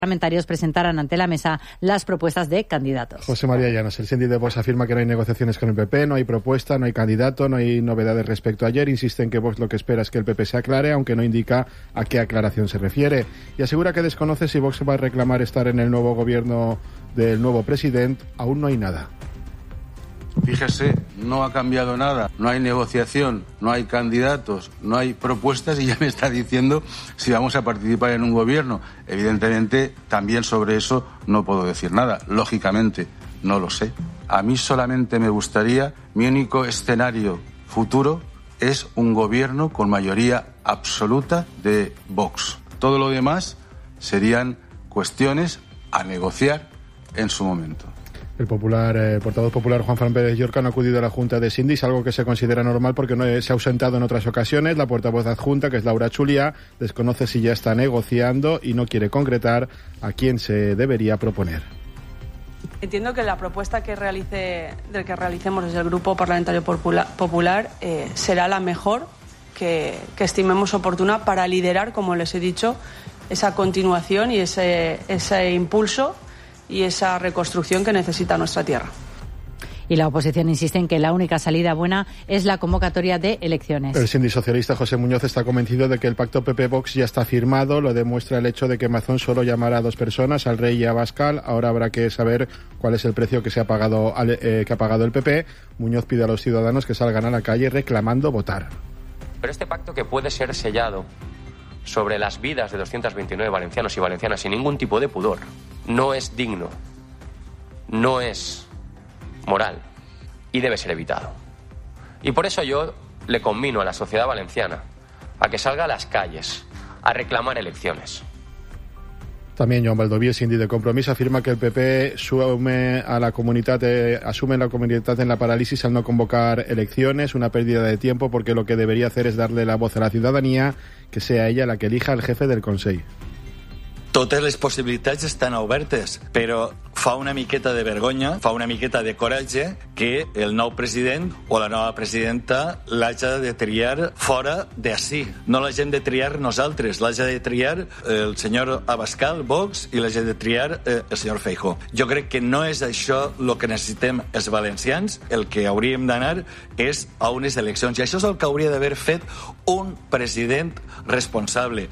parlamentarios presentaran ante la mesa las propuestas de candidatos. José María Llanos, el síndic de Vox afirma que no hay negociaciones con el PP, no hay propuesta, no hay candidato, no hay novedades respecto a ayer. Insiste en que Vox lo que espera es que el PP se aclare, aunque no indica a qué aclaración se refiere. Y asegura que desconoce si Vox va a reclamar estar en el nuevo gobierno del nuevo presidente. Aún no hay nada. Fíjese, no ha cambiado nada, no hay negociación, no hay candidatos, no hay propuestas y ya me está diciendo si vamos a participar en un gobierno. Evidentemente, también sobre eso no puedo decir nada, lógicamente, no lo sé. A mí solamente me gustaría, mi único escenario futuro es un gobierno con mayoría absoluta de Vox. Todo lo demás serían cuestiones a negociar en su momento. El portavoz popular Juan Fran Pérez Llorca no ha acudido a la Junta de Síndicos, algo que se considera normal porque no se ha ausentado en otras ocasiones. La portavoz adjunta, que es Laura Chuliá, desconoce si ya está negociando y no quiere concretar a quién se debería proponer. Entiendo que la propuesta que realicemos desde el Grupo Parlamentario Popular será la mejor que estimemos oportuna para liderar, como les he dicho, esa continuación y ese impulso y esa reconstrucción que necesita nuestra tierra. Y la oposición insiste en que la única salida buena es la convocatoria de elecciones. El síndic socialista José Muñoz está convencido de que el pacto PP-Vox ya está firmado. Lo demuestra el hecho de que Mazón solo llamará a dos personas, al Rey y a Abascal. Ahora habrá que saber cuál es el precio que ha pagado el PP. Muñoz pide a los ciudadanos que salgan a la calle reclamando votar. Pero este pacto, que puede ser sellado sobre las vidas de 229 valencianos y valencianas sin ningún tipo de pudor, no es digno, no es moral y debe ser evitado. Y por eso yo le conmino a la sociedad valenciana a que salga a las calles a reclamar elecciones. También Joan Baldoví, síndic de Compromís, afirma que el PP asume la comunitat en la parálisis al no convocar elecciones, una pérdida de tiempo porque lo que debería hacer es darle la voz a la ciudadanía, que sea ella la que elija el jefe del Consell. Totes les possibilitats estan obertes, però fa una miqueta de vergonya, fa una miqueta de coratge que el nou president o la nova presidenta l'haja de triar fora d'ací. No l'hagem de triar nosaltres, l'haja de triar el senyor Abascal, Vox, i l'haja de triar el senyor Feijóo. Jo crec que no és això el que necessitem els valencians, el que hauríem d'anar és a unes eleccions, i això és el que hauria d'haver fet un president responsable.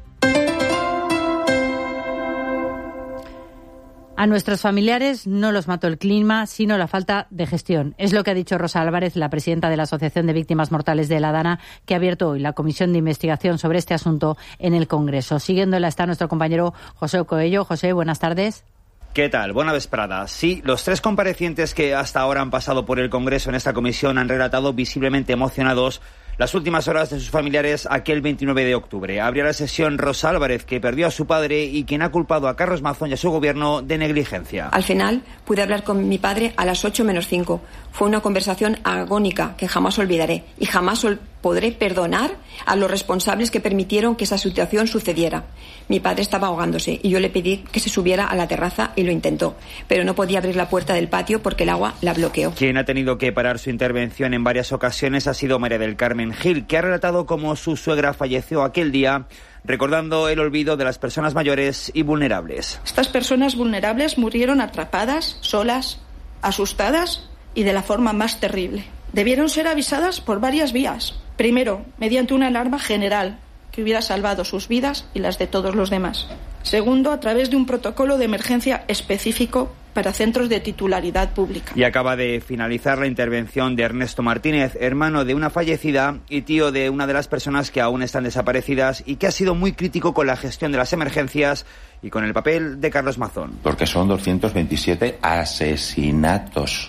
A nuestros familiares no los mató el clima, sino la falta de gestión. Es lo que ha dicho Rosa Álvarez, la presidenta de la Asociación de Víctimas Mortales de la Dana, que ha abierto hoy la comisión de investigación sobre este asunto en el Congreso. Siguiéndola está nuestro compañero José Coello. José, buenas tardes. ¿Qué tal? Buena vesprada. Sí, los tres comparecientes que hasta ahora han pasado por el Congreso en esta comisión han relatado visiblemente emocionados las últimas horas de sus familiares aquel 29 de octubre. Abría la sesión Rosa Álvarez, que perdió a su padre y quien ha culpado a Carlos Mazón y a su gobierno de negligencia. Al final pude hablar con mi padre a las 8 menos 5. Fue una conversación agónica que jamás olvidaré y jamás podré perdonar a los responsables que permitieron que esa situación sucediera. Mi padre estaba ahogándose y yo le pedí que se subiera a la terraza y lo intentó, pero no podía abrir la puerta del patio porque el agua la bloqueó. Quien ha tenido que parar su intervención en varias ocasiones ha sido María del Carmen Gil, que ha relatado cómo su suegra falleció aquel día, recordando el olvido de las personas mayores y vulnerables. Estas personas vulnerables murieron atrapadas, solas, asustadas y de la forma más terrible. Debieron ser avisadas por varias vías. Primero, mediante una alarma general que hubiera salvado sus vidas y las de todos los demás. Segundo, a través de un protocolo de emergencia específico para centros de titularidad pública. Y acaba de finalizar la intervención de Ernesto Martínez, hermano de una fallecida y tío de una de las personas que aún están desaparecidas y que ha sido muy crítico con la gestión de las emergencias y con el papel de Carlos Mazón. Porque son 227 asesinatos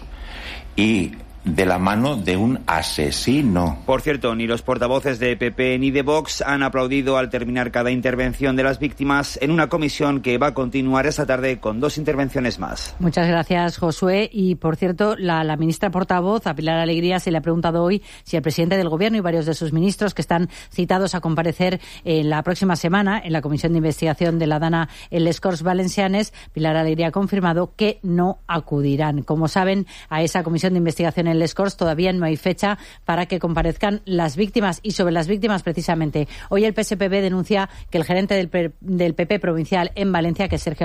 y de la mano de un asesino. Por cierto, ni los portavoces de PP ni de Vox han aplaudido al terminar cada intervención de las víctimas en una comisión que va a continuar esta tarde con 2 intervenciones más. Muchas gracias, Josué. Y, por cierto, la ministra portavoz, a Pilar Alegría, se le ha preguntado hoy si el presidente del Gobierno y varios de sus ministros que están citados a comparecer en la próxima semana en la comisión de investigación de la Dana en les Corts Valencianes, Pilar Alegría ha confirmado que no acudirán. Como saben, a esa comisión de investigación el Les Corts todavía no hay fecha para que comparezcan las víctimas. Y sobre las víctimas, precisamente, hoy el PSPB denuncia que el gerente del PP provincial en Valencia, que es Sergio